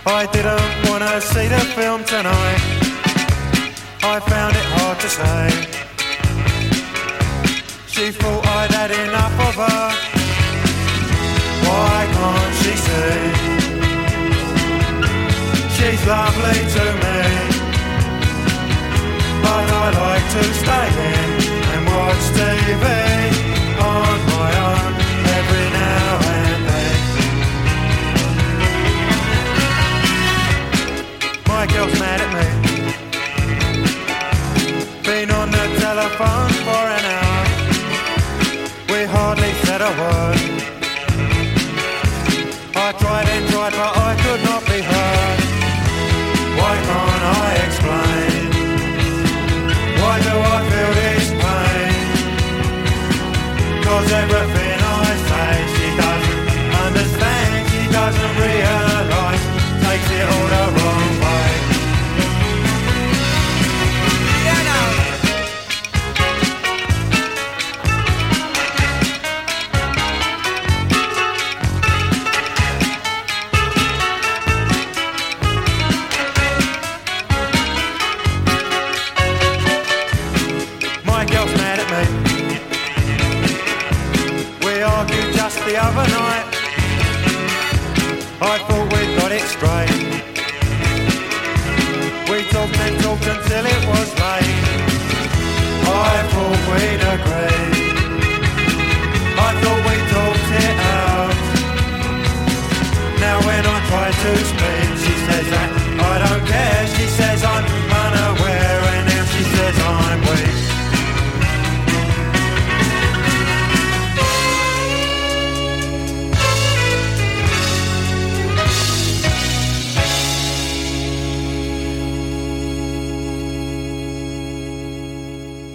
I didn't want to see the film tonight. I found it hard to say. She thought I'd had enough of her. Why can't she see? She's lovely to me, but I like to stay in and watch TV on my own every now and then. My girl's mad at me. Been on the telephone for an hour. We hardly said a word. I tried and tried, but I could not be heard. Why can't I explain? Why do I feel this pain? 'Cause everything I say she doesn't understand. She doesn't realise, takes it all the wrong way. My girl's mad at me. We argued just the other night. I thought we'd got it straight. We talked and talked until it was late. I thought we'd agreed. I thought we talked it out. Now when I try to speak,